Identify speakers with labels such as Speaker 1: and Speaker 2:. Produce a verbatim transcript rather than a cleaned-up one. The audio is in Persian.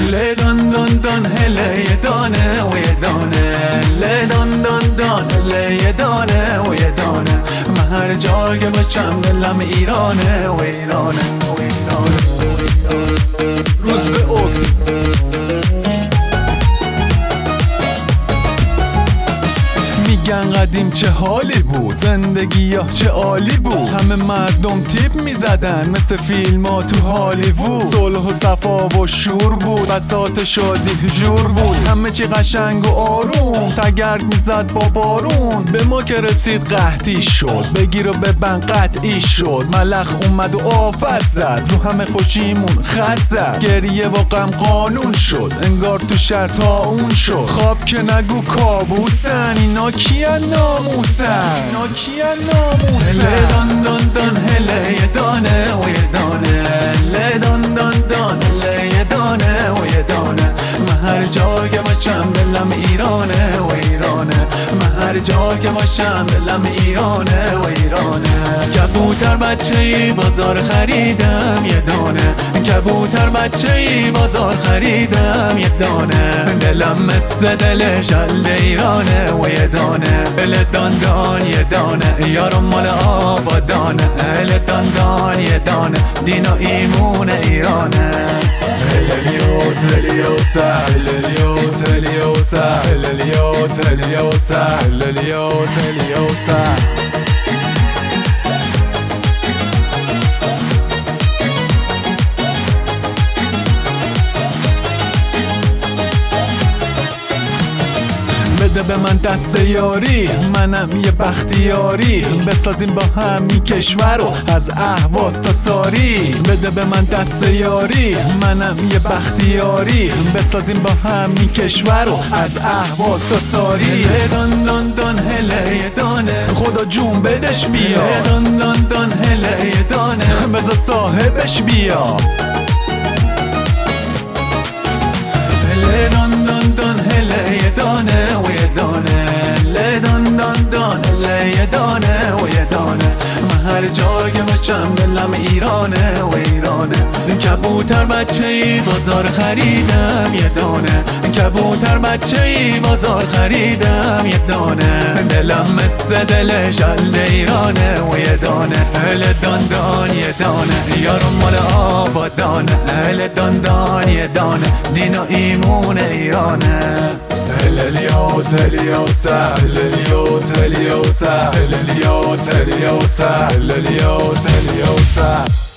Speaker 1: هله دان دان دان هله یه دانه و یه دانه هله دان دان دان هله یه دانه و یه دانه من هر جا که باشم دلم ایرانه و ایرانه و ایرانه. روز به اوکس میگن قدیم چه حالی بود، زندگی یا چه عالی بود، همه مردم تیپ میزدن مثل فیلم ها تو هالیوود، صلح و صفا و شور بود، بساط شادی جور بود، همه چی قشنگ و آروم، تگرد میزد با بارون، به ما که رسید قحطی شد، بگیر و ببن قطعی شد، ملخ اومد و آفت زد، رو همه خوشیمون خط زد، گریه و غم قانون شد، انگار تو شهر تا اون شد، خواب که نگو کابوسن، اینا کیان ناموسن، اینا کیان ناموسن. هله دان دان دان هله یه دانه و یه دانه هله دان دان دان هله یه دانه و یه دانه من هر جا که باشم دلم ایرانه و ایرانه من هر جا که باشم دلم ایرانه و ایرانه. کبوتر بچه ای بازار خریدم یه دانه کبوتر بچه ای بازار خریدم یه دانه دلم مثل دل جلد ایرانه و یه دانه هله دان دان یه دانه یارم مال آبادانه هله دان دان یه دانه دین و ایمون ایرانه. هلیوس هلیوسا هلیوس هلیوسا هلیوس هلیوسا هلیوس هلیوسا. بده به من دست یاری منم یه بختیاری بسازیم با همی کشور رو از اهواز تا ساری بده به من دست یاری منم یه بختیاری بسازیم با همی کشور رو از اهواز تا ساری. هله دان دان دان هله یه دانه خدا جون بدش بیا هله دان دان دان هله یه دانه بذار صاحبش بیا هله دان دان دان هله یه دانه و یه دانه هله دان دان دان هله یه دانه و یه دانه من هر جا که باشم دلم ایرانه و ایرانه. کبوتر بچه ای بازار خریدم یه دانه کبوتر بچه ای بازار خریدم یه دانه دلم مثل دل جلد ایرانه و یه دانه هله دان دان یه دانه یارم مال آبادانه هله دان دان یه دانه دین و ایمون ایرانه. هلیوس هلیوسا هلیوس هلیوسا هلیوس هلیوسا هلیوس هلیوسا.